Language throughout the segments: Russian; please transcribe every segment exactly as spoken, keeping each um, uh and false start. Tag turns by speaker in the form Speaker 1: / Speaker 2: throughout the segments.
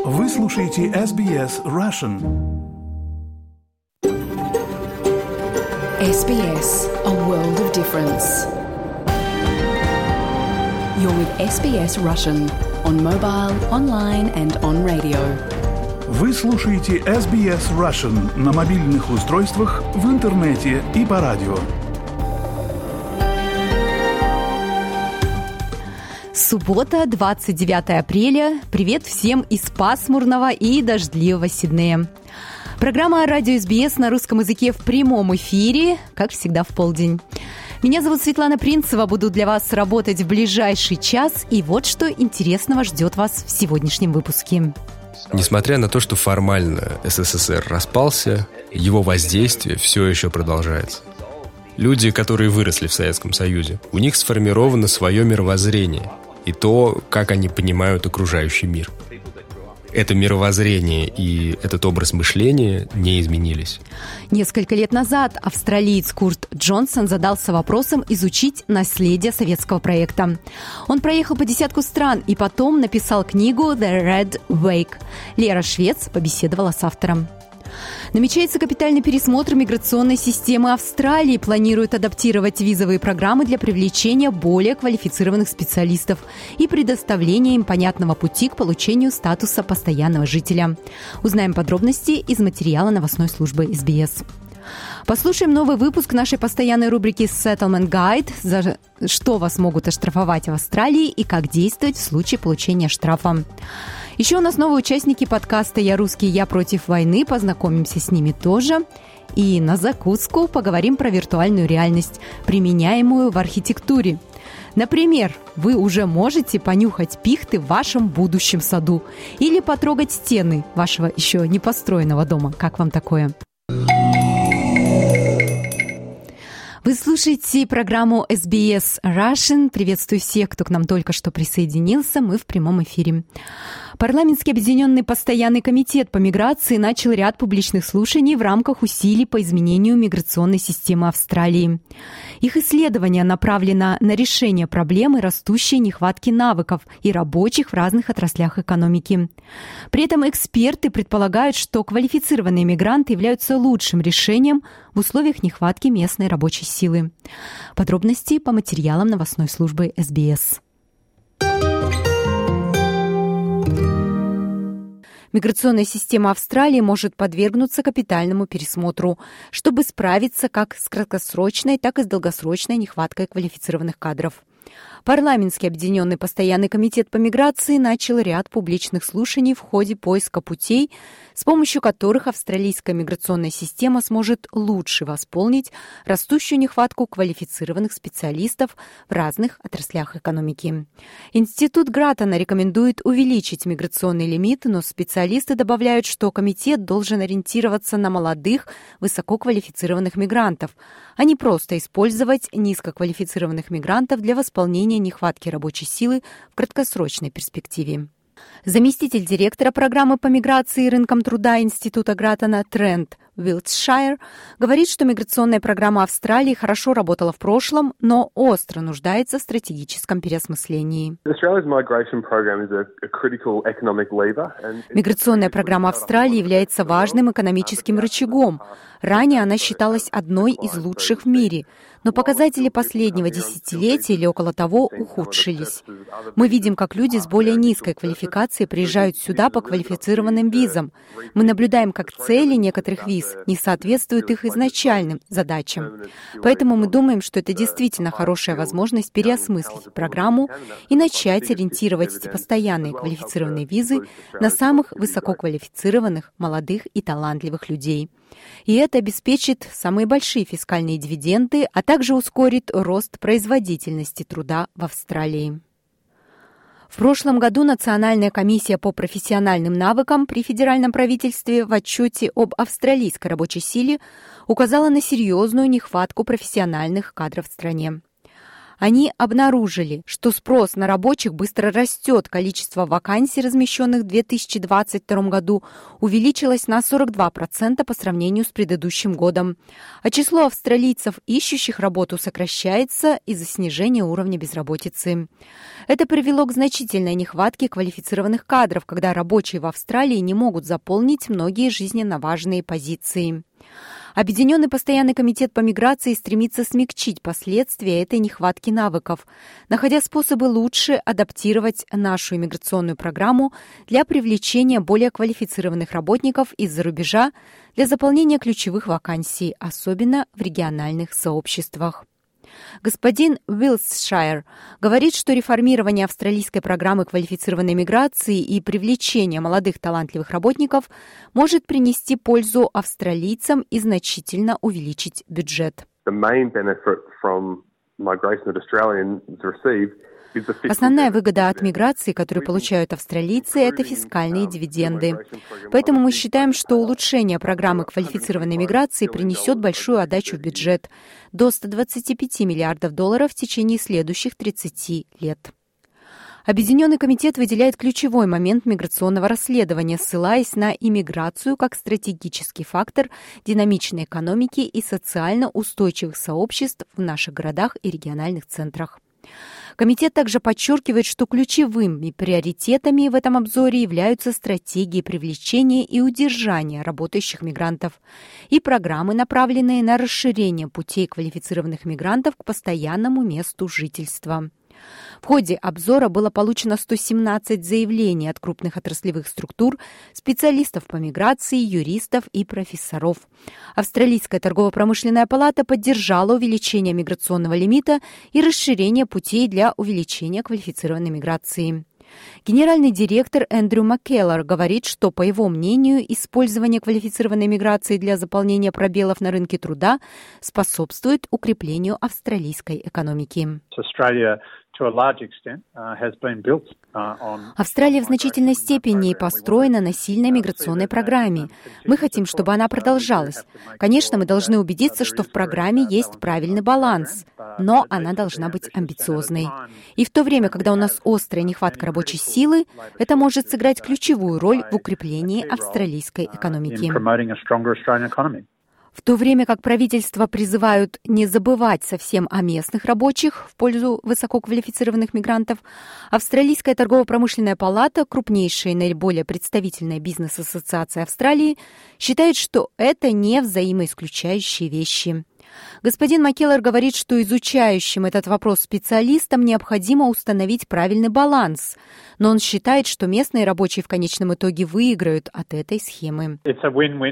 Speaker 1: Вы слушаете эс би эс Russian.
Speaker 2: эс би эс, a world of difference. You're with эс би эс Russian on mobile, online and on radio.
Speaker 1: Вы слушаете эс би эс Russian на мобильных устройствах, в интернете и по радио.
Speaker 3: Суббота, двадцать девятое апреля. Привет всем из пасмурного и дождливого Сиднея. Программа «Радио эс би эс» на русском языке в прямом эфире, как всегда, в полдень. Меня зовут Светлана Принцева, буду для вас работать в ближайший час. И вот что интересного ждет вас в сегодняшнем выпуске.
Speaker 4: Несмотря на то, что формально эс эс эс эр распался, его воздействие все еще продолжается. Люди, которые выросли в Советском Союзе, у них сформировано свое мировоззрение и то, как они понимают окружающий мир. Это мировоззрение и этот образ мышления не изменились.
Speaker 3: Несколько лет назад австралиец Курт Джонсон задался вопросом изучить наследие советского проекта. Он проехал по десятку стран и потом написал книгу «The Red Wake». Лера Швец побеседовала с автором. Намечается капитальный пересмотр миграционной системы Австралии. Планируют адаптировать визовые программы для привлечения более квалифицированных специалистов и предоставления им понятного пути к получению статуса постоянного жителя. Узнаем подробности из материала новостной службы эс би эс. Послушаем новый выпуск нашей постоянной рубрики Settlement Guide, за что вас могут оштрафовать в Австралии и как действовать в случае получения штрафа. Еще у нас новые участники подкаста «Я русский, я против войны». Познакомимся с ними тоже. И на закуску поговорим про виртуальную реальность, применяемую в архитектуре. Например, вы уже можете понюхать пихты в вашем будущем саду или потрогать стены вашего еще не построенного дома. Как вам такое? Вы слушаете программу эс би эс Russian. Приветствую всех, кто к нам только что присоединился. Мы в прямом эфире. Парламентский объединенный постоянный комитет по миграции начал ряд публичных слушаний в рамках усилий по изменению миграционной системы Австралии. Их исследование направлено на решение проблемы растущей нехватки навыков и рабочих в разных отраслях экономики. При этом эксперты предполагают, что квалифицированные мигранты являются лучшим решением в условиях нехватки местной рабочей силы. Подробности по материалам новостной службы эс би эс. Миграционная система Австралии может подвергнуться капитальному пересмотру, чтобы справиться как с краткосрочной, так и с долгосрочной нехваткой квалифицированных кадров. Парламентский объединенный постоянный комитет по миграции начал ряд публичных слушаний в ходе поиска путей, с помощью которых австралийская миграционная система сможет лучше восполнить растущую нехватку квалифицированных специалистов в разных отраслях экономики. Институт Граттона рекомендует увеличить миграционный лимит, но специалисты добавляют, что комитет должен ориентироваться на молодых, высококвалифицированных мигрантов, а не просто использовать низкоквалифицированных мигрантов для восполнения нехватки рабочей силы в краткосрочной перспективе. Заместитель директора программы по миграции и рынкам труда Института Граттона Трент Уилтшайр говорит, что миграционная программа Австралии хорошо работала в прошлом, но остро нуждается в стратегическом переосмыслении. Миграционная программа Австралии является важным экономическим рычагом. Ранее она считалась одной из лучших в мире, но показатели последнего десятилетия или около того ухудшились. Мы видим, как люди с более низкой квалификацией приезжают сюда по квалифицированным визам. Мы наблюдаем, как цели некоторых виз не соответствуют их изначальным задачам. Поэтому мы думаем, что это действительно хорошая возможность переосмыслить программу и начать ориентировать эти постоянные квалифицированные визы на самых высококвалифицированных, молодых и талантливых людей. И это обеспечит самые большие фискальные дивиденды, а также ускорит рост производительности труда в Австралии. В прошлом году Национальная комиссия по профессиональным навыкам при федеральном правительстве в отчете об австралийской рабочей силе указала на серьезную нехватку профессиональных кадров в стране. Они обнаружили, что спрос на рабочих быстро растет. Количество вакансий, размещенных в две тысячи двадцать втором году, увеличилось на сорок два процента по сравнению с предыдущим годом. А число австралийцев, ищущих работу, сокращается из-за снижения уровня безработицы. Это привело к значительной нехватке квалифицированных кадров, когда рабочие в Австралии не могут заполнить многие жизненно важные позиции. Объединенный постоянный комитет по миграции стремится смягчить последствия этой нехватки навыков, находя способы лучше адаптировать нашу иммиграционную программу для привлечения более квалифицированных работников из-за рубежа для заполнения ключевых вакансий, особенно в региональных сообществах. Господин Уилтшайр говорит, что реформирование австралийской программы квалифицированной миграции и привлечение молодых талантливых работников может принести пользу австралийцам и значительно увеличить бюджет. Основная выгода от миграции, которую получают австралийцы, это фискальные дивиденды. Поэтому мы считаем, что улучшение программы квалифицированной миграции принесет большую отдачу в бюджет – до ста двадцати пяти миллиардов долларов в течение следующих тридцати лет. Объединенный комитет выделяет ключевой момент миграционного расследования, ссылаясь на иммиграцию как стратегический фактор динамичной экономики и социально устойчивых сообществ в наших городах и региональных центрах. Комитет также подчеркивает, что ключевыми приоритетами в этом обзоре являются стратегии привлечения и удержания работающих мигрантов и программы, направленные на расширение путей квалифицированных мигрантов к постоянному месту жительства. В ходе обзора было получено сто семнадцать заявлений от крупных отраслевых структур, специалистов по миграции, юристов и профессоров. Австралийская торгово-промышленная палата поддержала увеличение миграционного лимита и расширение путей для увеличения квалифицированной миграции. Генеральный директор Эндрю Маккеллар говорит, что, по его мнению, использование квалифицированной миграции для заполнения пробелов на рынке труда способствует укреплению австралийской экономики. Австралия в значительной степени построена на сильной миграционной программе. Мы хотим, чтобы она продолжалась. Конечно, мы должны убедиться, что в программе есть правильный баланс, но она должна быть амбициозной. И в то время, когда у нас острая нехватка рабочей силы, это может сыграть ключевую роль в укреплении австралийской экономики. В то время как правительства призывают не забывать совсем о местных рабочих в пользу высококвалифицированных мигрантов, Австралийская торгово-промышленная палата, крупнейшая и наиболее представительная бизнес-ассоциация Австралии, считает, что это не взаимоисключающие вещи. Господин Маккеллар говорит, что изучающим этот вопрос специалистам необходимо установить правильный баланс, но он считает, что местные рабочие в конечном итоге выиграют от этой схемы. Это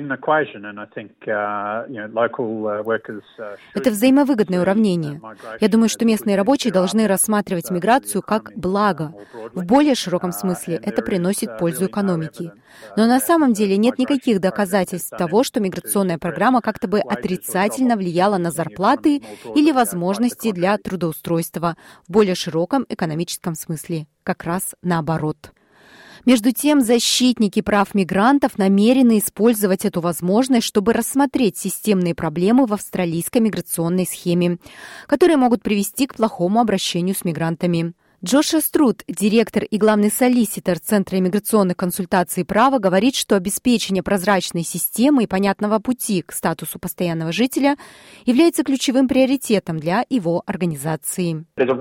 Speaker 3: взаимовыгодное уравнение. Я думаю, что местные рабочие должны рассматривать миграцию как благо. В более широком смысле это приносит пользу экономике. Но на самом деле нет никаких доказательств того, что миграционная программа как-то бы отрицательно влияла на зарплаты или возможности для трудоустройства в более широком экономическом смысле. Как раз наоборот. Между тем, защитники прав мигрантов намерены использовать эту возможность, чтобы рассмотреть системные проблемы в австралийской миграционной схеме, которые могут привести к плохому обращению с мигрантами. Джоша Струд, директор и главный солиситор Центра иммиграционных консультаций и права, говорит, что обеспечение прозрачной системы и понятного пути к статусу постоянного жителя является ключевым приоритетом для его организации.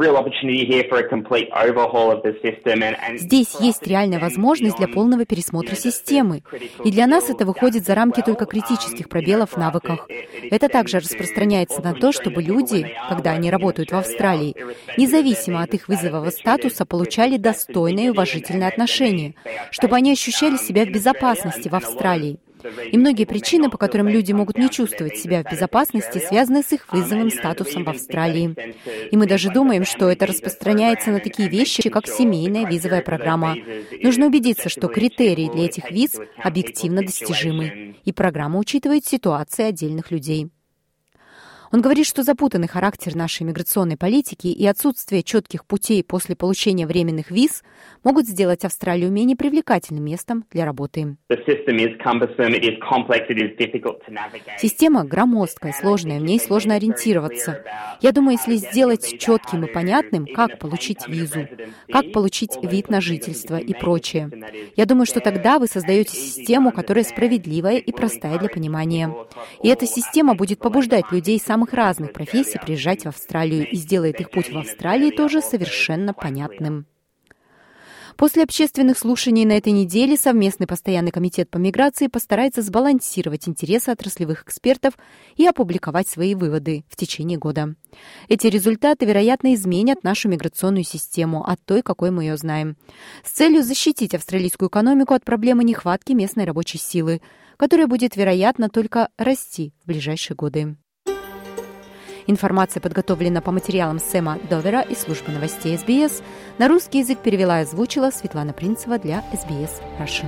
Speaker 3: Здесь есть реальная возможность для полного пересмотра системы, и для нас это выходит за рамки только критических пробелов в навыках. Это также распространяется на то, чтобы люди, когда они работают в Австралии, независимо от их вызова статуса, получали достойное и уважительное отношение, чтобы они ощущали себя в безопасности в Австралии. И многие причины, по которым люди могут не чувствовать себя в безопасности, связаны с их вызовым статусом в Австралии. И мы даже думаем, что это распространяется на такие вещи, как семейная визовая программа. Нужно убедиться, что критерии для этих виз объективно достижимы, и программа учитывает ситуации отдельных людей. Он говорит, что запутанный характер нашей миграционной политики и отсутствие четких путей после получения временных виз могут сделать Австралию менее привлекательным местом для работы. Система громоздкая, сложная, в ней сложно ориентироваться. Я думаю, если сделать четким и понятным, как получить визу, как получить вид на жительство и прочее, я думаю, что тогда вы создаете систему, которая справедливая и простая для понимания. И эта система будет побуждать людей самых разных профессий приезжать в Австралию и сделает их путь в Австралии тоже совершенно понятным. После общественных слушаний на этой неделе совместный постоянный комитет по миграции постарается сбалансировать интересы отраслевых экспертов и опубликовать свои выводы в течение года. Эти результаты, вероятно, изменят нашу миграционную систему от той, какой мы ее знаем, с целью защитить австралийскую экономику от проблемы нехватки местной рабочей силы, которая будет, вероятно, только расти в ближайшие годы. Информация подготовлена по материалам Сэма Довера из службы новостей эс би эс. На русский язык перевела и озвучила Светлана Принцева для эс би эс Russian.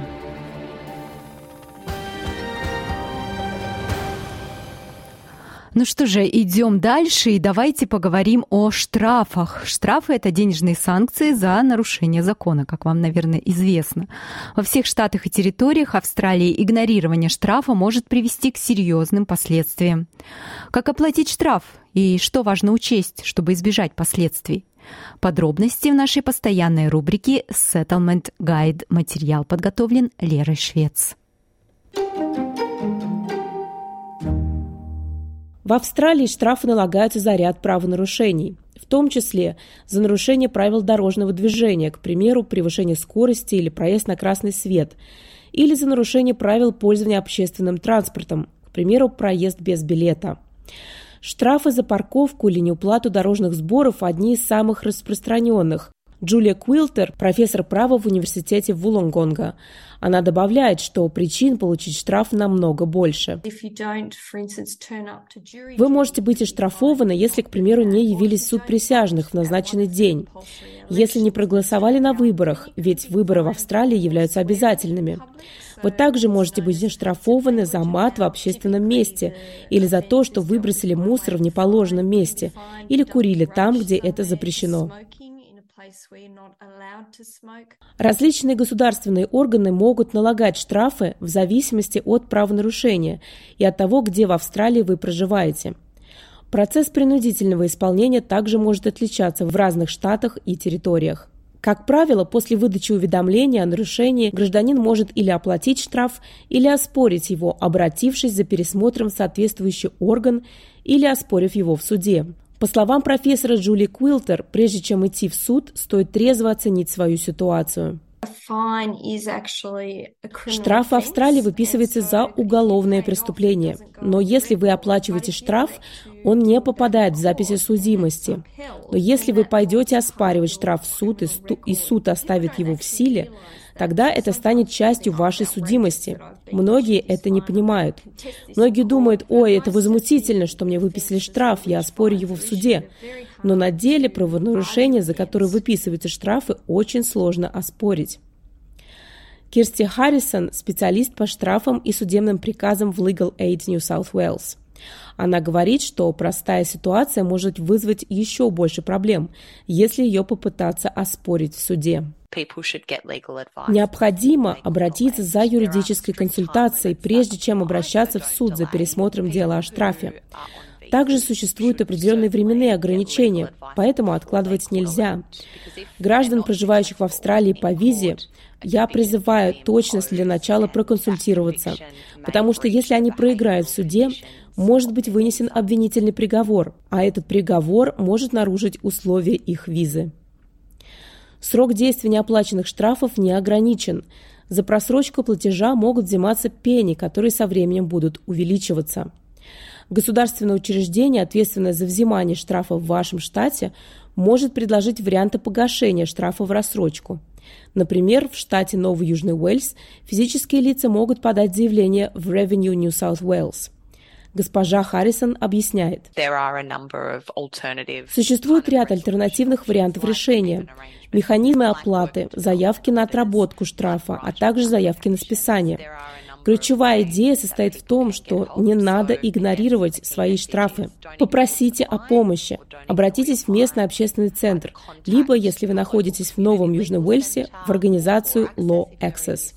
Speaker 3: Ну что же, идем дальше и давайте поговорим о штрафах. Штрафы – это денежные санкции за нарушение закона, как вам, наверное, известно. Во всех штатах и территориях Австралии игнорирование штрафа может привести к серьезным последствиям. Как оплатить штраф и что важно учесть, чтобы избежать последствий? Подробности в нашей постоянной рубрике Settlement Guide. Материал подготовлен Лерой Швец.
Speaker 5: В Австралии штрафы налагаются за ряд правонарушений, в том числе за нарушение правил дорожного движения, к примеру, превышение скорости или проезд на красный свет, или за нарушение правил пользования общественным транспортом, к примеру, проезд без билета. Штрафы за парковку или неуплату дорожных сборов – одни из самых распространенных. Джулия Куилтер, профессор права в университете Вулонгонга. Она добавляет, что причин получить штраф намного больше. Вы можете быть оштрафованы, если, к примеру, не явились в суд присяжных в назначенный день, если не проголосовали на выборах, ведь выборы в Австралии являются обязательными. Вы также можете быть оштрафованы за мат в общественном месте или за то, что выбросили мусор в неположенном месте или курили там, где это запрещено. Различные государственные органы могут налагать штрафы в зависимости от правонарушения и от того, где в Австралии вы проживаете. Процесс принудительного исполнения также может отличаться в разных штатах и территориях. Как правило, после выдачи уведомления о нарушении гражданин может или оплатить штраф, или оспорить его, обратившись за пересмотром в соответствующий орган или оспорив его в суде. По словам профессора Джулии Куилтер, прежде чем идти в суд, стоит трезво оценить свою ситуацию. Штраф в Австралии выписывается за уголовное преступление, но если вы оплачиваете штраф, он не попадает в записи судимости. Но если вы пойдете оспаривать штраф в суд и, сту- и суд оставит его в силе, тогда это станет частью вашей судимости. Многие это не понимают. Многие думают: ой, это возмутительно, что мне выписали штраф, я оспорю его в суде. Но на деле правонарушения, за которые выписываются штрафы, очень сложно оспорить. Кирсти Харрисон – специалист по штрафам и судебным приказам в Legal Aid New South Wales. Она говорит, что простая ситуация может вызвать еще больше проблем, если ее попытаться оспорить в суде. Необходимо обратиться за юридической консультацией, прежде чем обращаться в суд за пересмотром дела о штрафе. Также существуют определенные временные ограничения, поэтому откладывать нельзя. Граждан, проживающих в Австралии по визе, я призываю точность для начала проконсультироваться, потому что если они проиграют в суде, может быть вынесен обвинительный приговор, а этот приговор может нарушить условия их визы. Срок действия неоплаченных штрафов не ограничен. За просрочку платежа могут взиматься пени, которые со временем будут увеличиваться. Государственное учреждение, ответственное за взимание штрафа в вашем штате, может предложить варианты погашения штрафа в рассрочку. Например, в штате Новый Южный Уэльс физические лица могут подать заявление в Revenue New South Wales. Госпожа Харрисон объясняет. Существует ряд альтернативных вариантов решения. Механизмы оплаты, заявки на отработку штрафа, а также заявки на списание. Ключевая идея состоит в том, что не надо игнорировать свои штрафы. Попросите о помощи. Обратитесь в местный общественный центр, либо, если вы находитесь в Новом Южном Уэльсе, в организацию Law Access.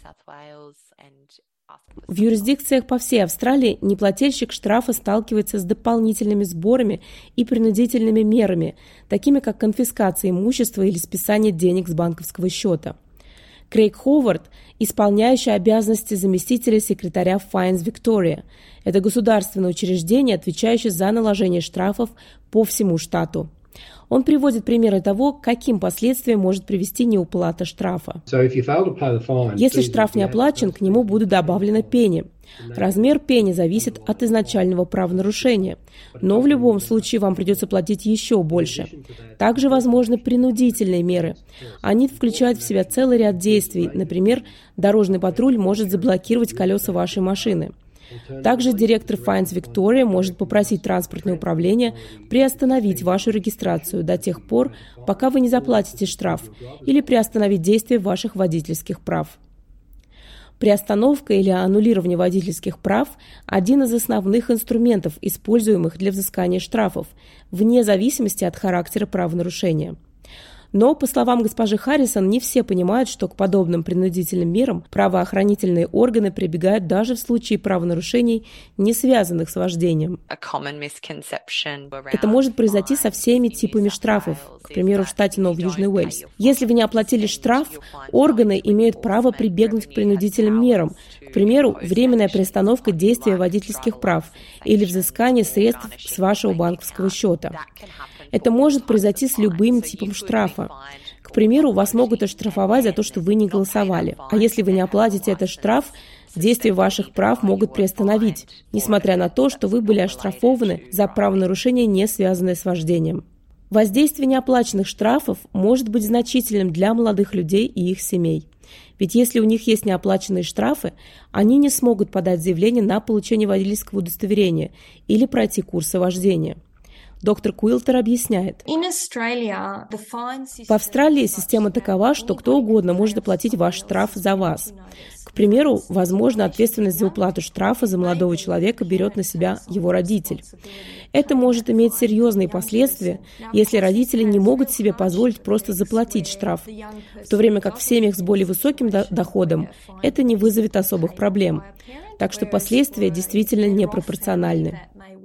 Speaker 5: В юрисдикциях по всей Австралии неплательщик штрафа сталкивается с дополнительными сборами и принудительными мерами, такими как конфискация имущества или списание денег с банковского счета. Крейг Ховард, исполняющий обязанности заместителя секретаря Fines Victoria. Это государственное учреждение, отвечающее за наложение штрафов по всему штату. Он приводит примеры того, к каким последствиям может привести неуплата штрафа. Если штраф не оплачен, к нему будут добавлены пени. Размер пени зависит от изначального правонарушения, но в любом случае вам придется платить еще больше. Также возможны принудительные меры. Они включают в себя целый ряд действий. Например, дорожный патруль может заблокировать колеса вашей машины. Также директор Fines Victoria может попросить транспортное управление приостановить вашу регистрацию до тех пор, пока вы не заплатите штраф, или приостановить действие ваших водительских прав. Приостановка или аннулирование водительских прав – один из основных инструментов, используемых для взыскания штрафов, вне зависимости от характера правонарушения. Но, по словам госпожи Харрисон, не все понимают, что к подобным принудительным мерам правоохранительные органы прибегают даже в случае правонарушений, не связанных с вождением. Это может произойти со всеми типами штрафов, к примеру, в штате Новый Южный Уэльс. Если вы не оплатили штраф, органы имеют право прибегнуть к принудительным мерам, к примеру, временная приостановка действия водительских прав или взыскание средств с вашего банковского счета. Это может произойти с любым типом штрафа. К примеру, вас могут оштрафовать за то, что вы не голосовали. А если вы не оплатите этот штраф, действие ваших прав могут приостановить, несмотря на то, что вы были оштрафованы за правонарушение, не связанное с вождением. Воздействие неоплаченных штрафов может быть значительным для молодых людей и их семей. Ведь если у них есть неоплаченные штрафы, они не смогут подать заявление на получение водительского удостоверения или пройти курсы вождения. Доктор Куилтер объясняет. В Австралии система такова, что кто угодно может оплатить ваш штраф за вас. К примеру, возможно, ответственность за уплату штрафа за молодого человека берет на себя его родитель. Это может иметь серьезные последствия, если родители не могут себе позволить просто заплатить штраф, в то время как в семьях с более высоким доходом это не вызовет особых проблем. Так что последствия действительно непропорциональны.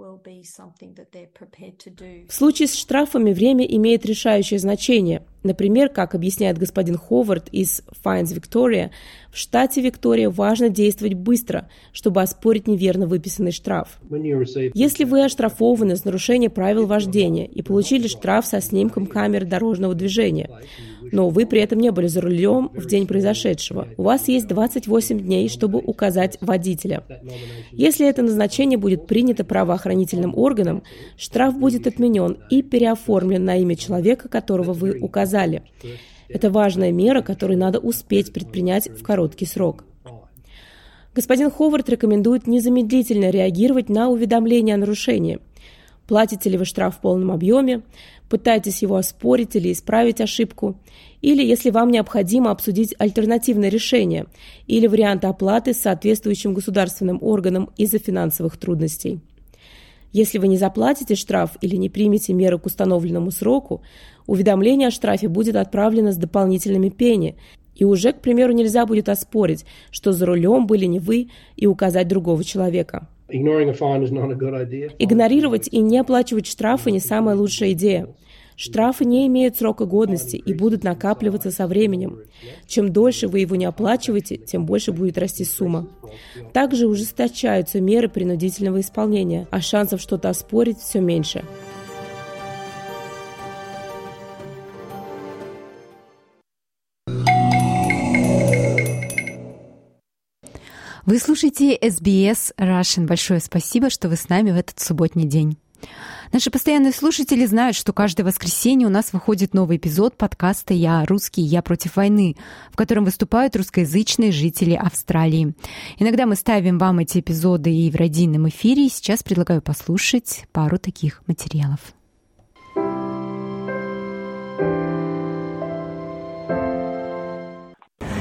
Speaker 5: В случае с штрафами время имеет решающее значение. Например, как объясняет господин Ховард из Fines Victoria, в штате Виктория важно действовать быстро, чтобы оспорить неверно выписанный штраф. Если вы оштрафованы за нарушение правил вождения и получили штраф со снимком камеры дорожного движения, но вы при этом не были за рулем в день произошедшего, у вас есть двадцать восемь дней, чтобы указать водителя. Если это назначение будет принято правоохранительным органом, штраф будет отменен и переоформлен на имя человека, которого вы указали. Это важная мера, которую надо успеть предпринять в короткий срок. Господин Ховард рекомендует незамедлительно реагировать на уведомления о нарушении. Платите ли вы штраф в полном объеме, пытаетесь его оспорить или исправить ошибку, или если вам необходимо обсудить альтернативное решение или варианты оплаты с соответствующим государственным органом из-за финансовых трудностей. Если вы не заплатите штраф или не примете меры к установленному сроку, уведомление о штрафе будет отправлено с дополнительными пени, и уже, к примеру, нельзя будет оспорить, что за рулем были не вы, и указать другого человека. Игнорировать и не оплачивать штрафы не самая лучшая идея. Штрафы не имеют срока годности и будут накапливаться со временем. Чем дольше вы его не оплачиваете, тем больше будет расти сумма. Также ужесточаются меры принудительного исполнения, а шансов что-то оспорить все меньше.
Speaker 3: Вы слушаете эс би эс Russian. Большое спасибо, что вы с нами в этот субботний день. Наши постоянные слушатели знают, что каждое воскресенье у нас выходит новый эпизод подкаста «Я русский, я против войны», в котором выступают русскоязычные жители Австралии. Иногда мы ставим вам эти эпизоды и в радийном эфире, и сейчас предлагаю послушать пару таких материалов.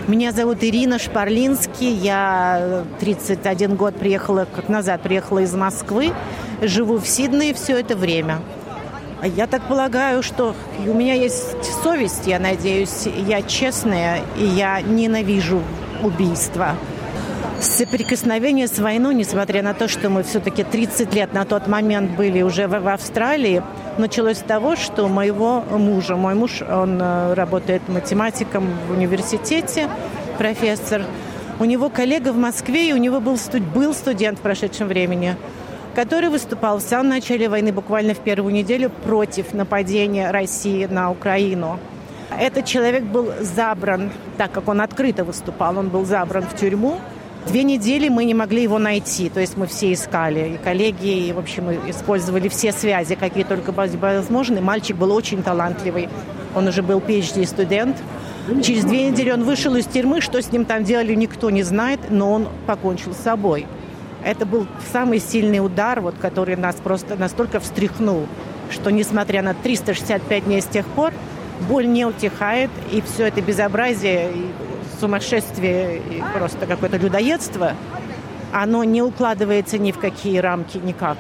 Speaker 6: Меня зовут Ирина Шпарлинский. Я тридцать один год приехала, как назад приехала из Москвы. Живу в Сиднее все это время. Я так полагаю, что у меня есть совесть, я надеюсь. Я честная, и я ненавижу убийства. Соприкосновение с войной, несмотря на то, что мы все-таки тридцать лет на тот момент были уже в Австралии, началось с того, что моего мужа, мой муж, он работает математиком в университете, профессор. У него коллега в Москве, и у него был, студ... был студент в прошедшем времени, который выступал в самом начале войны, буквально в первую неделю, против нападения России на Украину. Этот человек был забран, так как он открыто выступал, он был забран в тюрьму. Две недели мы не могли его найти, то есть мы все искали, и коллеги, и, в общем, мы использовали все связи, какие только были возможны. Мальчик был очень талантливый, он уже был пи эйч ди-студент. Через две недели он вышел из тюрьмы, что с ним там делали, никто не знает, но он покончил с собой. Это был самый сильный удар, вот, который нас просто настолько встряхнул, что, несмотря на триста шестьдесят пять дней с тех пор, боль не утихает, и все это безобразие, и сумасшествие, и просто какое-то людоедство, оно не укладывается ни в какие рамки, никак.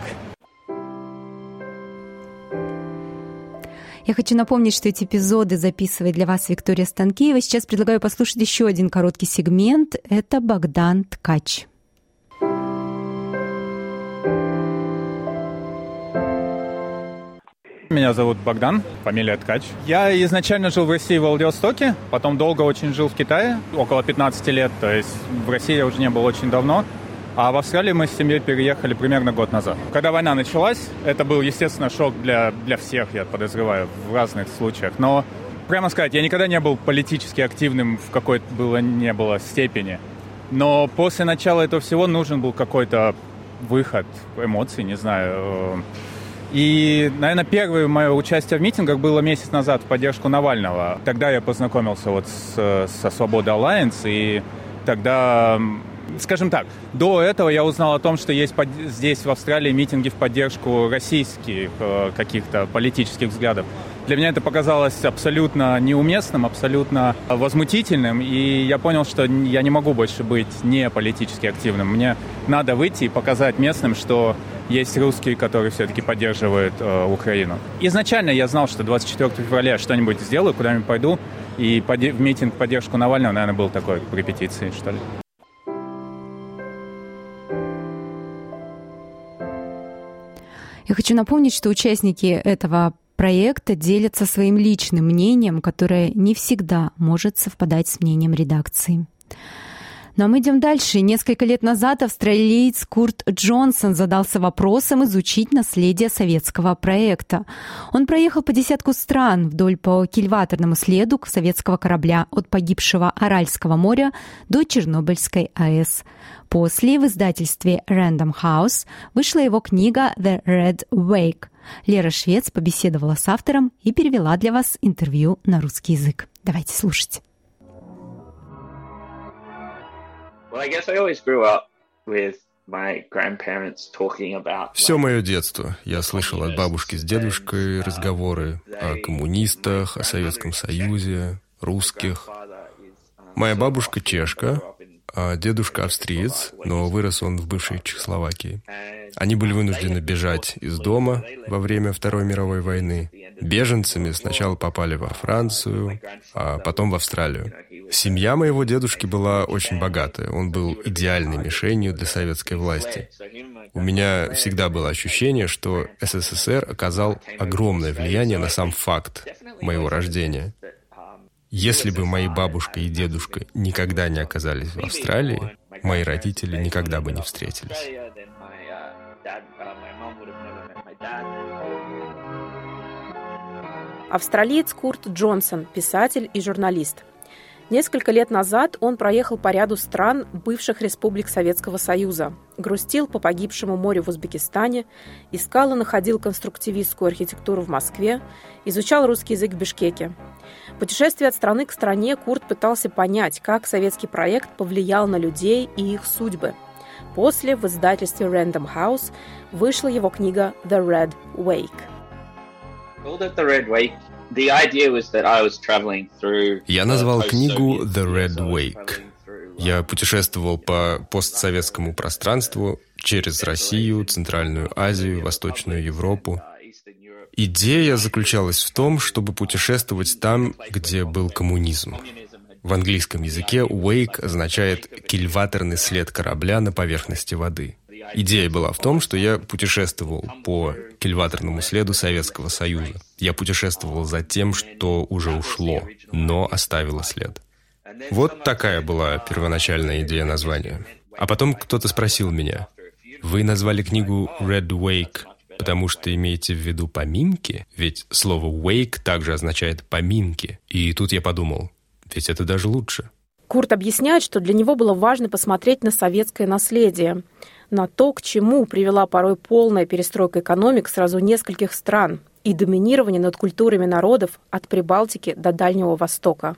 Speaker 3: Я хочу напомнить, что эти эпизоды записывает для вас Виктория Станкеева. Сейчас предлагаю послушать еще один короткий сегмент. Это Богдан Ткач.
Speaker 7: Меня зовут Богдан, фамилия Ткач. Я изначально жил в России, в Владивостоке, потом долго очень жил в Китае, около пятнадцать лет, то есть в России я уже не был очень давно. А в Австралию мы с семьей переехали примерно год назад. Когда война началась, это был, естественно, шок для, для всех, я подозреваю, в разных случаях. Но, прямо сказать, я никогда не был политически активным в какой-то было, не было степени. Но после начала этого всего нужен был какой-то выход эмоций, не знаю. И, наверное, первое мое участие в митингах было месяц назад в поддержку Навального. Тогда я познакомился вот с, со Свобода Alliance, и тогда, скажем так, до этого я узнал о том, что есть под, здесь в Австралии митинги в поддержку российских э, каких-то политических взглядов. Для меня это показалось абсолютно неуместным, абсолютно возмутительным, и я понял, что я не могу больше быть не политически активным. Мне надо выйти и показать местным, что есть русские, которые все-таки поддерживают э, Украину. Изначально я знал, что двадцать четвёртого февраля я что-нибудь сделаю, куда-нибудь пойду, и поди- в митинг в поддержку Навального, наверное, был такой по репетиции, что ли.
Speaker 3: Я хочу напомнить, что участники этого проекта делятся своим личным мнением, которое не всегда может совпадать с мнением редакции. Ну а мы идем дальше. Несколько лет назад австралиец Курт Джонсон задался вопросом изучить наследие советского проекта. Он проехал по десятку стран вдоль по кильваторному следу советского корабля от погибшего Аральского моря до Чернобыльской АЭС. После в издательстве Random House вышла его книга «The Red Wake». Лера Швец побеседовала с автором и перевела для вас интервью на русский язык. Давайте слушать.
Speaker 4: Все мое детство я слышал от бабушки с дедушкой разговоры о коммунистах, о Советском Союзе, русских. Моя бабушка чешка, а дедушка австриец, но вырос он в бывшей Чехословакии. Они были вынуждены бежать из дома во время Второй мировой войны. Беженцами сначала попали во Францию, а потом в Австралию. Семья моего дедушки была очень богатая. Он был идеальной мишенью для советской власти. У меня всегда было ощущение, что СССР оказал огромное влияние на сам факт моего рождения. Если бы мои бабушка и дедушка никогда не оказались в Австралии, мои родители никогда бы не встретились.
Speaker 5: Австралиец Курт Джонсон, писатель и журналист. Несколько лет назад он проехал по ряду стран бывших республик Советского Союза, грустил по погибшему морю в Узбекистане, искал и находил конструктивистскую архитектуру в Москве, изучал русский язык в Бишкеке. Путешествие от страны к стране Курт пытался понять, как советский проект повлиял на людей и их судьбы. После в издательстве Random House вышла его книга «The Red Wake».
Speaker 4: Я назвал книгу «The Red Wake». Я путешествовал по постсоветскому пространству через Россию, Центральную Азию, Восточную Европу. Идея заключалась в том, чтобы путешествовать там, где был коммунизм. В английском языке «wake» означает кильваторный след корабля на поверхности воды. Идея была в том, что я путешествовал по кильваторному следу Советского Союза. Я путешествовал за тем, что уже ушло, но оставило след. Вот такая была первоначальная идея названия. А потом кто-то спросил меня: «Вы назвали книгу «Red Wake», потому что имеете в виду поминки? Ведь слово «wake» также означает «поминки». И тут я подумал, ведь это даже лучше».
Speaker 5: Курт объясняет, что для него было важно посмотреть на советское наследие, на то, к чему привела порой полная перестройка экономик сразу нескольких стран и доминирование над культурами народов от Прибалтики до Дальнего Востока.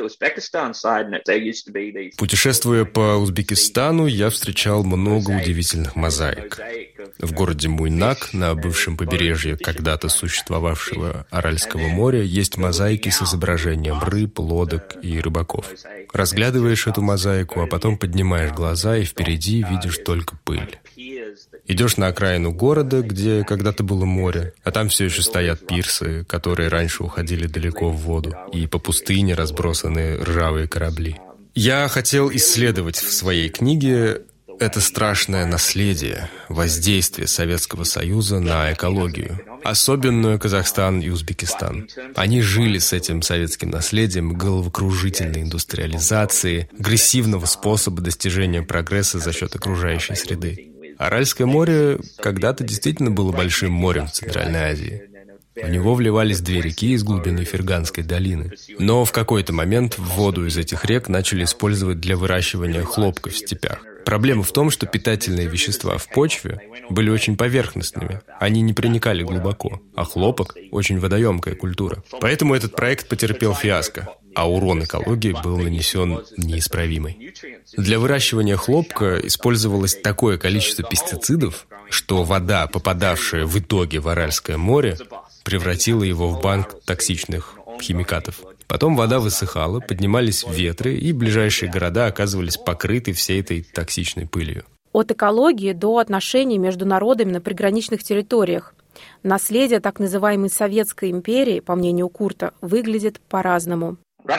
Speaker 4: Путешествуя по Узбекистану, я встречал много удивительных мозаик. В городе Муйнак, на бывшем побережье когда-то существовавшего Аральского моря, есть мозаики с изображением рыб, лодок и рыбаков. Разглядываешь эту мозаику, а потом поднимаешь глаза, и впереди видишь только пыль. Идешь на окраину города, где когда-то было море, а там все еще стоят пирсы, которые раньше уходили далеко в воду, и по пустыне разбросаны ржавые корабли. Я хотел исследовать в своей книге это страшное наследие, воздействие Советского Союза на экологию, особенно Казахстан и Узбекистан. Они жили с этим советским наследием головокружительной индустриализации, агрессивного способа достижения прогресса за счет окружающей среды. Аральское море когда-то действительно было большим морем в Центральной Азии. В него вливались две реки из глубины Ферганской долины. Но в какой-то момент воду из этих рек начали использовать для выращивания хлопка в степях. Проблема в том, что питательные вещества в почве были очень поверхностными. Они не проникали глубоко, а хлопок – очень водоемкая культура. Поэтому этот проект потерпел фиаско, а урон экологии был нанесен неисправимый. Для выращивания хлопка использовалось такое количество пестицидов, что вода, попадавшая в итоге в Аральское море, превратила его в банк токсичных химикатов. Потом вода высыхала, поднимались ветры, и ближайшие города оказывались покрыты всей этой токсичной пылью.
Speaker 5: От экологии до отношений между народами на приграничных территориях. Наследие так называемой Советской империи, по мнению Курта, выглядит по-разному.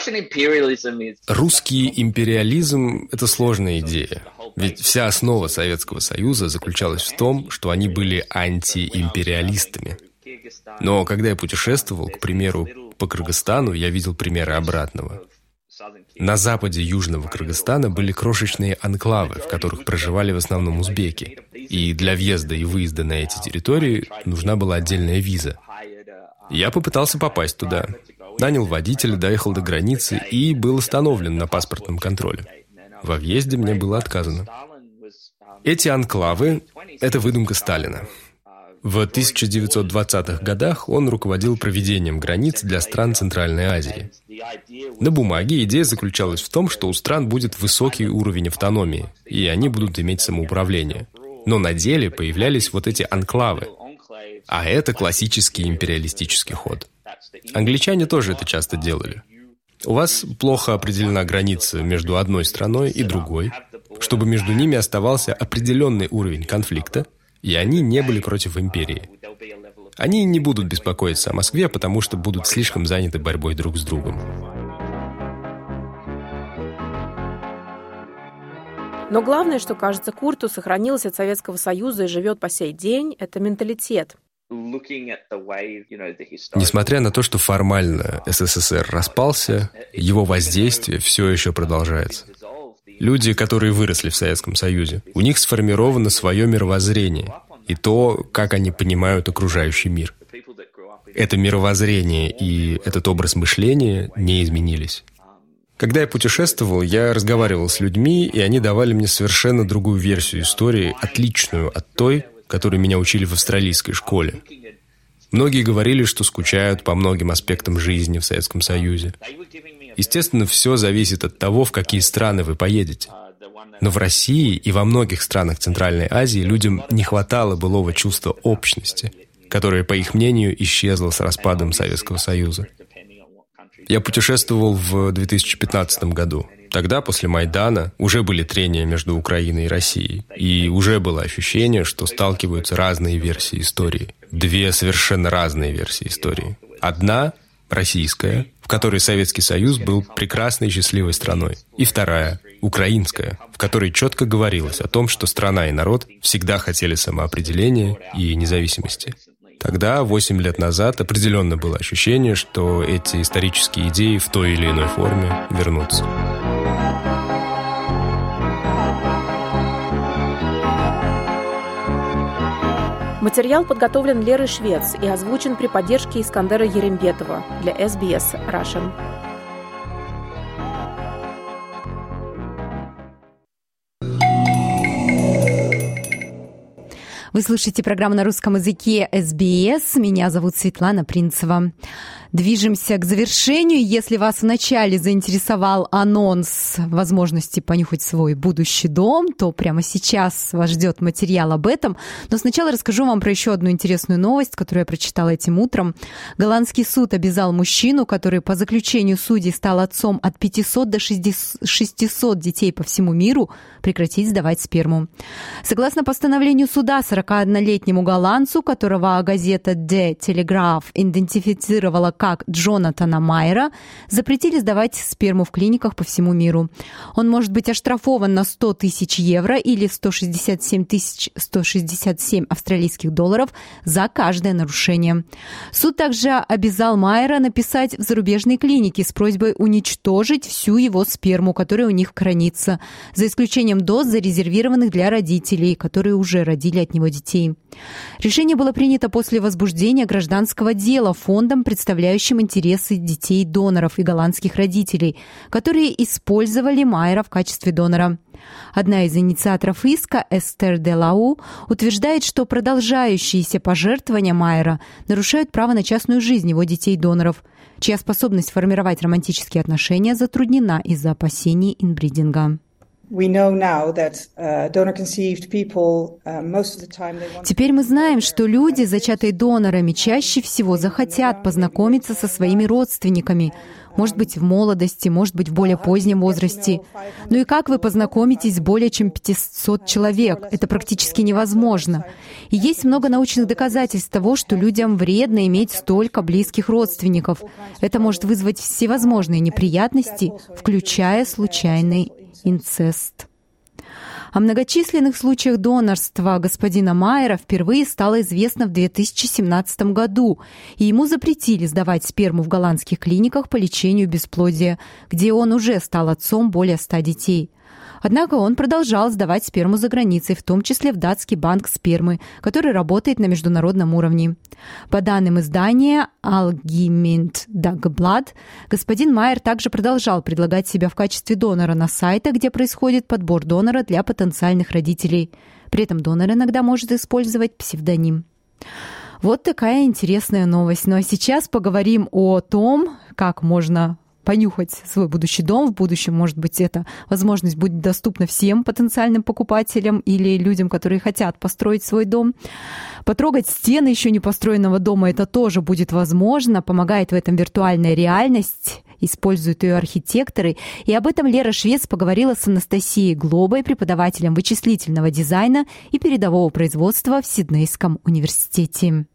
Speaker 4: Русский империализм – это сложная идея. Ведь вся основа Советского Союза заключалась в том, что они были антиимпериалистами. Но когда я путешествовал, к примеру, по Кыргызстану, я видел примеры обратного. На западе Южного Кыргызстана были крошечные анклавы, в которых проживали в основном узбеки. И для въезда и выезда на эти территории нужна была отдельная виза. Я попытался попасть туда. Нанял водителя, доехал до границы и был остановлен на паспортном контроле. Во въезде мне было отказано. Эти анклавы – это выдумка Сталина. В тысяча девятьсот двадцатых годах он руководил проведением границ для стран Центральной Азии. На бумаге идея заключалась в том, что у стран будет высокий уровень автономии, и они будут иметь самоуправление. Но на деле появлялись вот эти анклавы. А это классический империалистический ход. Англичане тоже это часто делали. У вас плохо определена граница между одной страной и другой, чтобы между ними оставался определенный уровень конфликта, и они не были против империи. Они не будут беспокоиться о Москве, потому что будут слишком заняты борьбой друг с другом.
Speaker 5: Но главное, что, кажется, Курту сохранилось от Советского Союза и живет по сей день, это менталитет.
Speaker 4: Несмотря на то, что формально СССР распался, его воздействие все еще продолжается. Люди, которые выросли в Советском Союзе, у них сформировано свое мировоззрение и то, как они понимают окружающий мир. Это мировоззрение и этот образ мышления не изменились. Когда я путешествовал, я разговаривал с людьми, и они давали мне совершенно другую версию истории, отличную от той, которой меня учили в австралийской школе. Многие говорили, что скучают по многим аспектам жизни в Советском Союзе. Естественно, все зависит от того, в какие страны вы поедете. Но в России и во многих странах Центральной Азии людям не хватало былого чувства общности, которое, по их мнению, исчезло с распадом Советского Союза. Я путешествовал в две тысячи пятнадцатом году. Тогда, после Майдана, уже были трения между Украиной и Россией. И уже было ощущение, что сталкиваются разные версии истории. Две совершенно разные версии истории. Одна – российская, в которой Советский Союз был прекрасной и счастливой страной. И вторая – украинская, в которой четко говорилось о том, что страна и народ всегда хотели самоопределения и независимости. Тогда, восемь лет назад, определенно было ощущение, что эти исторические идеи в той или иной форме вернутся.
Speaker 5: Материал подготовлен Лерой Швец и озвучен при поддержке Искандера Ерембетова для эс би эс Russian.
Speaker 3: Вы слушаете программу на русском языке эс би эс. Меня зовут Светлана Принцева. Движемся к завершению. Если вас вначале заинтересовал анонс возможности понюхать свой будущий дом, то прямо сейчас вас ждет материал об этом. Но сначала расскажу вам про еще одну интересную новость, которую я прочитала этим утром. Голландский суд обязал мужчину, который по заключению судей стал отцом от пятисот до шестисот детей по всему миру, прекратить сдавать сперму. Согласно постановлению суда, сорокаоднолетнему голландцу, которого газета The Telegraph идентифицировала как Джонатана Майера, запретили сдавать сперму в клиниках по всему миру. Он может быть оштрафован на сто тысяч евро или сто шестьдесят семь тысяч сто шестьдесят семь австралийских долларов за каждое нарушение. Суд также обязал Майера написать в зарубежные клиники с просьбой уничтожить всю его сперму, которая у них хранится, за исключением доз, зарезервированных для родителей, которые уже родили от него детей. Решение было принято после возбуждения гражданского дела фондом, представляющим интересы детей-доноров и голландских родителей, которые использовали Майера в качестве донора. Одна из инициаторов иска, Эстер де Лау, утверждает, что продолжающиеся пожертвования Майера нарушают право на частную жизнь его детей-доноров, чья способность формировать романтические отношения затруднена из-за опасений инбридинга. Теперь мы знаем, что люди, зачатые донорами, чаще всего захотят познакомиться со своими родственниками, может быть, в молодости, может быть, в более позднем возрасте. Ну и как вы познакомитесь с более чем пятисот человек? Это практически невозможно. И есть много научных доказательств того, что людям вредно иметь столько близких родственников. Это может вызвать всевозможные неприятности, включая случайный инцест. О многочисленных случаях донорства господина Майера впервые стало известно в две тысячи семнадцатом году, и ему запретили сдавать сперму в голландских клиниках по лечению бесплодия, где он уже стал отцом более ста детей. Однако он продолжал сдавать сперму за границей, в том числе в датский банк спермы, который работает на международном уровне. По данным издания Algemeen Dagblad, господин Майер также продолжал предлагать себя в качестве донора на сайтах, где происходит подбор донора для потенциальных родителей. При этом донор иногда может использовать псевдоним. Вот такая интересная новость. Ну а сейчас поговорим о том, как можно понюхать свой будущий дом. В будущем, может быть, эта возможность будет доступна всем потенциальным покупателям или людям, которые хотят построить свой дом. Потрогать стены еще не построенного дома — это тоже будет возможно. Помогает в этом виртуальная реальность. Используют ее архитекторы. И об этом Лера Швец поговорила с Анастасией Глобой, преподавателем вычислительного дизайна и передового производства в Сиднейском университете.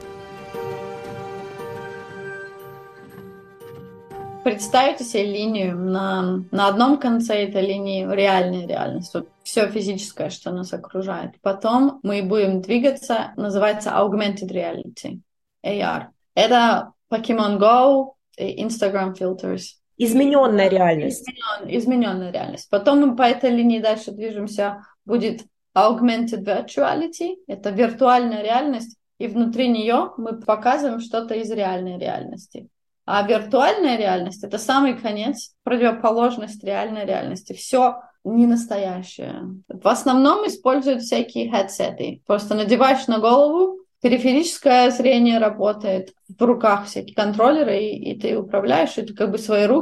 Speaker 8: Представьте себе линию, на, на одном конце этой линии реальная реальность, вот все физическое, что нас окружает. Потом мы будем двигаться, называется Augmented Reality, эй ар. Это Pokemon Go и Instagram Filters.
Speaker 5: Измененная реальность.
Speaker 8: Изменен, измененная реальность. Потом мы по этой линии дальше движемся, будет Augmented Virtuality, это виртуальная реальность, и внутри нее мы показываем что-то из реальной реальности. А виртуальная реальность — это самый конец, противоположность реальной реальности. Все не настоящее. В основном используют всякие хедсеты. Просто надеваешь на голову, периферическое зрение работает, в руках всякие контроллеры, и, и ты управляешь, и ты как бы свои руки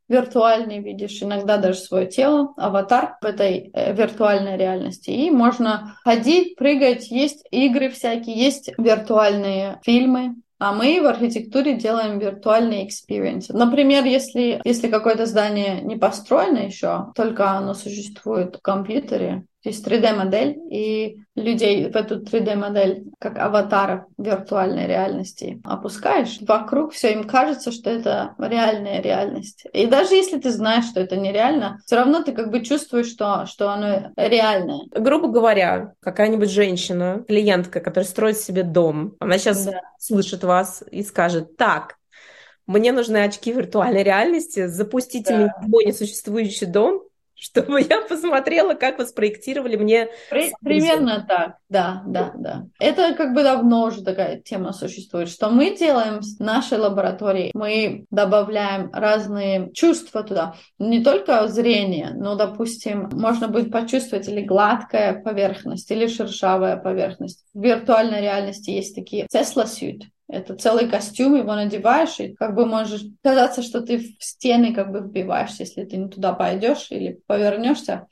Speaker 8: виртуальный видишь, иногда даже свое тело, аватар в этой э, виртуальной реальности. И можно ходить, прыгать, есть игры всякие, есть виртуальные фильмы. А мы в архитектуре делаем виртуальные экспириенсы. Например, если, если какое-то здание не построено еще, только оно существует в компьютере, есть три дэ-модель, и людей в эту три дэ-модель, как аватаров виртуальной реальности, опускаешь вокруг, все им кажется, что это реальная реальность. И даже если ты знаешь, что это нереально, все равно ты как бы чувствуешь, что, что оно реальное.
Speaker 5: Грубо говоря, какая-нибудь женщина, клиентка, которая строит себе дом, она сейчас да. слышит вас и скажет: так, мне нужны очки виртуальной реальности, запустите да. меня в мой несуществующий дом, чтобы я посмотрела, как вы спроектировали мне...
Speaker 8: При, примерно так, да, да, да. Это как бы давно уже такая тема существует. Что мы делаем в нашей лаборатории? Мы добавляем разные чувства туда. Не только зрение, но, допустим, можно будет почувствовать или гладкая поверхность, или шершавая поверхность. В виртуальной реальности есть такие Tesla Suit. Это целый костюм, его надеваешь, и как бы можешь казаться, что ты в стены как бы вбиваешься, если ты не туда пойдешь или повернешься.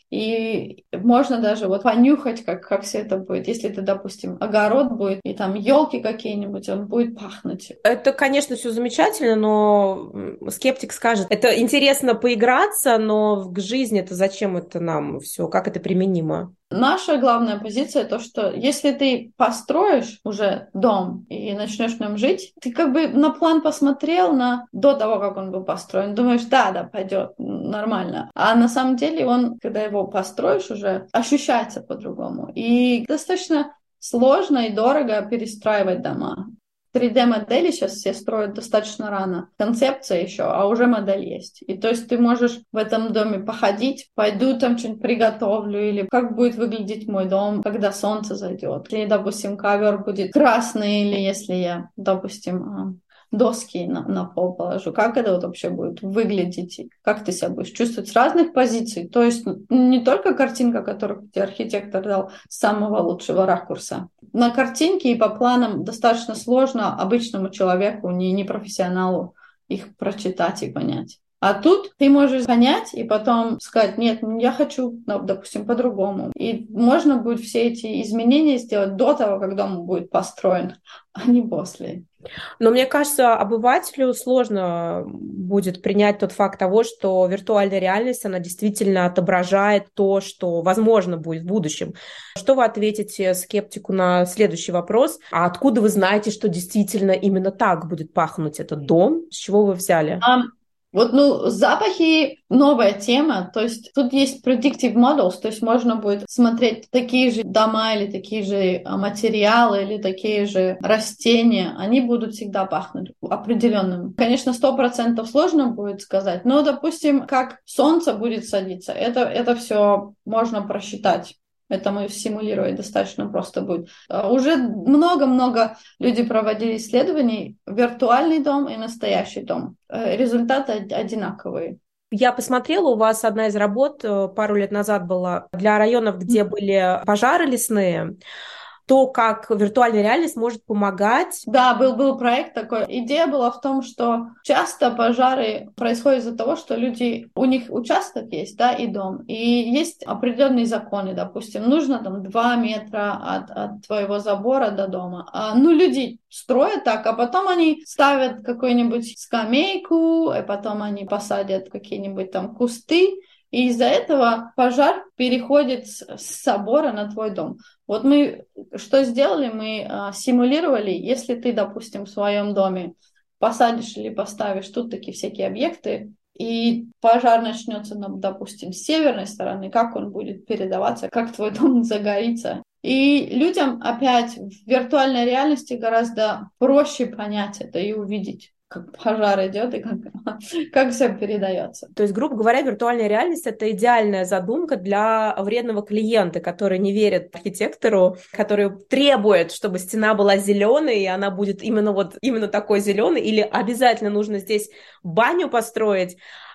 Speaker 8: И можно даже вот понюхать, как, как все это будет. Если ты, допустим, огород будет, и там елки какие-нибудь, он будет пахнуть.
Speaker 5: Это, конечно, все замечательно, но скептик скажет, это интересно поиграться, но к жизни-то зачем это нам все, как это применимо?
Speaker 8: Наша главная позиция то, что если ты построишь уже дом и начнешь в нем жить, ты как бы на план посмотрел на до того, как он был построен, думаешь, да, да, пойдет, нормально. А на самом деле он, когда его построишь уже, ощущается по-другому. И достаточно сложно и дорого перестраивать дома. три дэ-модели сейчас все строят достаточно рано. Концепция еще, а уже модель есть. И то есть ты можешь в этом доме походить, пойду там что-нибудь приготовлю, или как будет выглядеть мой дом, когда солнце зайдет. Или, допустим, ковер будет красный, или если я, допустим, доски на, на пол положу. Как это вот вообще будет выглядеть? Как ты себя будешь чувствовать с разных позиций? То есть не только картинка, которую тебе архитектор дал с самого лучшего ракурса. На картинке и по планам достаточно сложно обычному человеку, не, не профессионалу, их прочитать и понять. А тут ты можешь понять и потом сказать, нет, я хочу, допустим, по-другому. И можно будет все эти изменения сделать до того, как дом будет построен, а не после.
Speaker 5: Но мне кажется, обывателю сложно будет принять тот факт того, что виртуальная реальность, она действительно отображает то, что возможно будет в будущем. Что вы ответите скептику на следующий вопрос? А откуда вы знаете, что действительно именно так будет пахнуть этот дом? С чего вы взяли?
Speaker 8: Um... Вот, ну, запахи — новая тема, то есть тут есть predictive models, то есть можно будет смотреть такие же дома или такие же материалы или такие же растения, они будут всегда пахнуть определенным. Конечно, сто процентов сложно будет сказать, но, допустим, как солнце будет садиться, это, это все можно просчитать. Это мы симулировать достаточно просто будет. Уже много-много людей проводили исследований. Виртуальный дом и настоящий дом. Результаты одинаковые.
Speaker 5: Я посмотрела, у вас одна из работ пару лет назад была для районов, где были пожары лесные. То, как виртуальная реальность может помогать.
Speaker 8: Да, был, был проект такой. Идея была в том, что часто пожары происходят из-за того, что люди, у них участок есть, да, и дом, и есть определенные законы, допустим, нужно там два метра от, от твоего забора до дома. А, ну, люди строят так, а потом они ставят какую-нибудь скамейку, и потом они посадят какие-нибудь там кусты, и из-за этого пожар переходит с, с забора на твой дом. Вот мы что сделали? Мы а, симулировали, если ты, допустим, в своем доме посадишь или поставишь тут такие всякие объекты, и пожар начнется, допустим, с северной стороны, как он будет передаваться, как твой дом загорится. И людям опять в виртуальной реальности гораздо проще понять это и увидеть, как пожар идет и как, как все передается.
Speaker 5: То есть, грубо говоря, виртуальная реальность — это идеальная задумка для вредного клиента, который не верит архитектору, который требует, чтобы стена была зеленой, и она будет именно вот именно такой зеленой, или обязательно нужно здесь баню построить.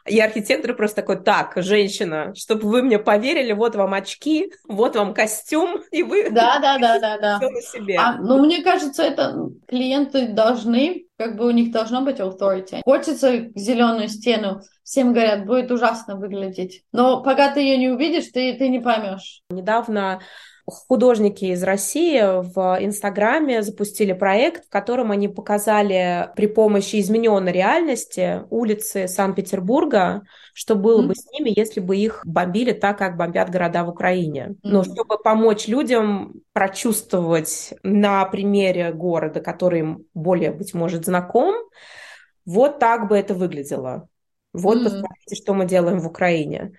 Speaker 5: И архитектор просто такой: так, женщина, чтобы вы мне поверили, вот вам очки, вот вам костюм, и вы...
Speaker 8: Да, да, да, да, да.
Speaker 5: Все на себе.
Speaker 8: А, ну, мне кажется, это клиенты должны, как бы у них должно быть authority. Хочется зеленую стену, всем говорят, будет ужасно выглядеть. Но пока ты ее не увидишь, ты, ты не поймешь.
Speaker 5: Недавно художники из России в Инстаграме запустили проект, в котором они показали при помощи измененной реальности улицы Санкт-Петербурга, что было mm-hmm. бы с ними, если бы их бомбили так, как бомбят города в Украине. Mm-hmm. Но чтобы помочь людям прочувствовать на примере города, который им более, быть может, знаком, вот так бы это выглядело. Вот mm-hmm. посмотрите, что мы делаем в Украине.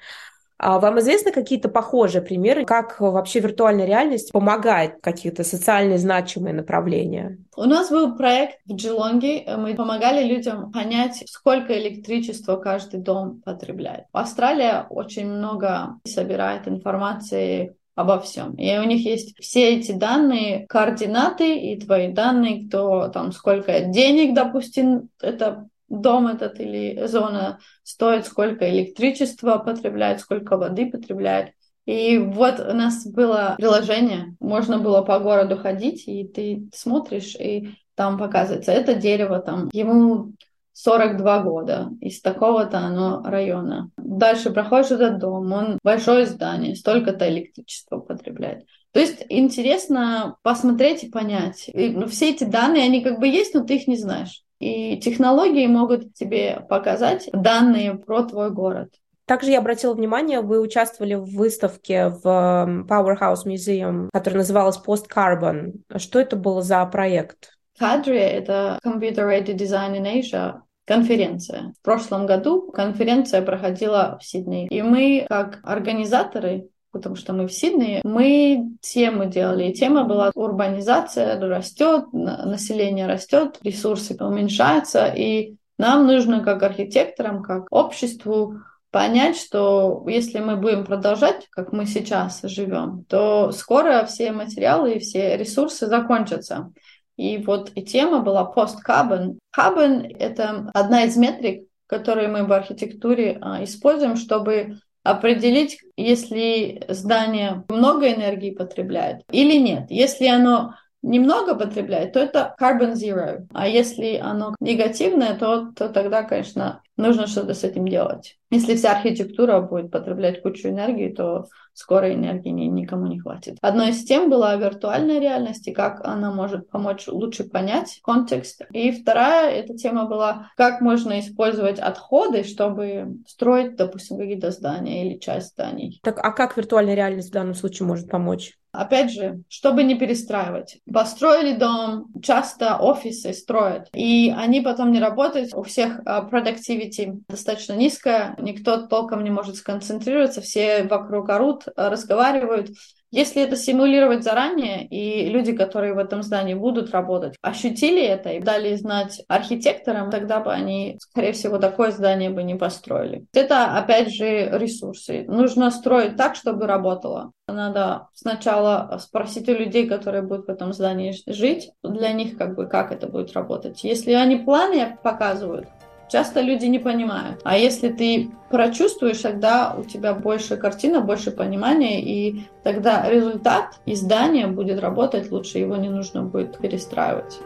Speaker 5: А вам известны какие-то похожие примеры, как вообще виртуальная реальность помогает в какие-то социально значимые направления?
Speaker 8: У нас был проект в Джелонге, мы помогали людям понять, сколько электричества каждый дом потребляет. Австралия очень много собирает информации обо всем. И у них есть все эти данные, координаты и твои данные, кто там, сколько денег, допустим, это дом этот или зона стоит, сколько электричества потребляет, сколько воды потребляет. И вот у нас было приложение, можно было по городу ходить, и ты смотришь, и там показывается, это дерево, там, ему сорок два года, из такого-то оно района. Дальше проходишь этот дом, он большое здание, столько-то электричества потребляет. То есть интересно посмотреть и понять. И, ну, все эти данные, они как бы есть, но ты их не знаешь. И технологии могут тебе показать данные про твой город.
Speaker 5: Также я обратила внимание, вы участвовали в выставке в Powerhouse Museum, которая называлась Post Carbon. Что это было за проект?
Speaker 8: кадри — это Computer Aided Design in Asia, конференция. В прошлом году конференция проходила в Сиднее. И мы, как организаторы, потому что мы в Сиднее, мы тему делали. И тема была: урбанизация растет, население растет, ресурсы уменьшаются, и нам нужно как архитекторам, как обществу понять, что если мы будем продолжать, как мы сейчас живем, то скоро все материалы и все ресурсы закончатся. И вот и тема была post-carbon. Carbon — это одна из метрик, которые мы в архитектуре а, используем, чтобы определить, если здание много энергии потребляет или нет. Если оно немного потребляет, то это carbon zero. А если оно негативное, то, то тогда, конечно, нужно что-то с этим делать. Если вся архитектура будет потреблять кучу энергии, то скоро энергии никому не хватит. Одной из тем была виртуальная реальность и как она может помочь лучше понять контекст. И вторая эта тема была, как можно использовать отходы, чтобы строить, допустим, какие-то здания или часть зданий.
Speaker 5: Так, а как виртуальная реальность в данном случае может помочь?
Speaker 8: Опять же, чтобы не перестраивать. Построили дом, часто офисы строят, и они потом не работают. У всех productivity достаточно низкая, никто толком не может сконцентрироваться, все вокруг орут, разговаривают. Если это симулировать заранее, и люди, которые в этом здании будут работать, ощутили это и дали знать архитекторам, тогда бы они, скорее всего, такое здание бы не построили. Это, опять же, ресурсы. Нужно строить так, чтобы работало. Надо сначала спросить у людей, которые будут в этом здании жить, для них как бы как это будет работать. Если они планы показывают, часто люди не понимают. А если ты прочувствуешь, тогда у тебя больше картина, больше понимания, и тогда результат издания будет работать лучше, его не нужно будет перестраивать.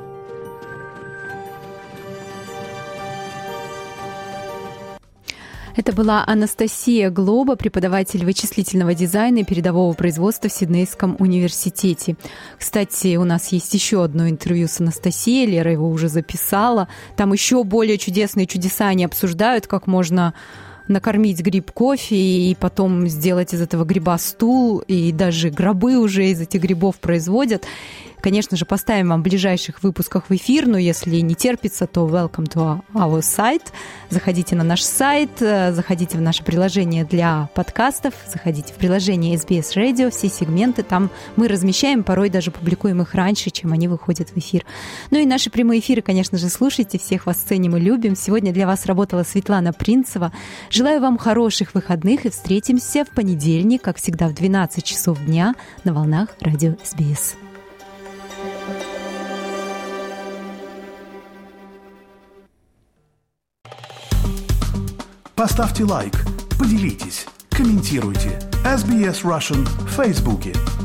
Speaker 3: Это была Анастасия Глоба, преподаватель вычислительного дизайна и передового производства в Сиднейском университете. Кстати, у нас есть еще одно интервью с Анастасией, Лера его уже записала. Там еще более чудесные чудеса они обсуждают, как можно накормить гриб кофе и потом сделать из этого гриба стул, и даже гробы уже из этих грибов производят. Конечно же, поставим вам в ближайших выпусках в эфир, но если не терпится, то welcome to our site. Заходите на наш сайт, заходите в наше приложение для подкастов, заходите в приложение эс би эс Radio, все сегменты там мы размещаем, порой даже публикуем их раньше, чем они выходят в эфир. Ну и наши прямые эфиры, конечно же, слушайте, всех вас ценим и любим. Сегодня для вас работала Светлана Принцева. Желаю вам хороших выходных и встретимся в понедельник, как всегда, в двенадцать часов дня на волнах радио эс би эс.
Speaker 1: Поставьте лайк, поделитесь, комментируйте. эс би эс Russian в Фейсбуке.